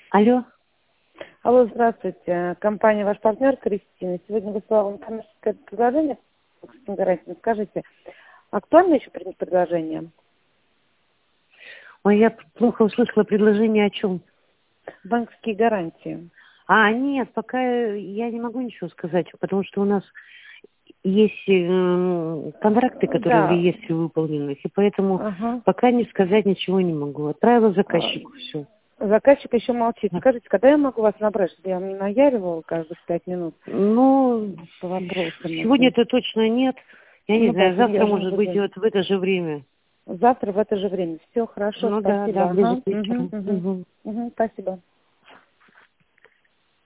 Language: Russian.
Алло. Алло, здравствуйте. Компания «Ваш партнер» Кристина. Сегодня высылала вам коммерческое предложение. Скажите, актуально еще принять предложение? Ой, я плохо услышала предложение о чем. Банковские гарантии. Нет, пока я не могу ничего сказать, потому что у нас есть контракты, которые в Да. реестре выполнены, и поэтому Ага. пока не сказать ничего не могу. Отправила заказчику все. Заказчик еще молчит. Скажите, когда я могу вас набрать, чтобы я вам не наяривала каждых 5 минут Ну, по вопросам этим? сегодня-то точно нет. Я не Ну да, знаю, завтра, серьезно может быть, будем. вот в это же время. Завтра в это же время. Все хорошо, Ну да, спасибо. ближе Ага. к вечеру. Мгм. Спасибо.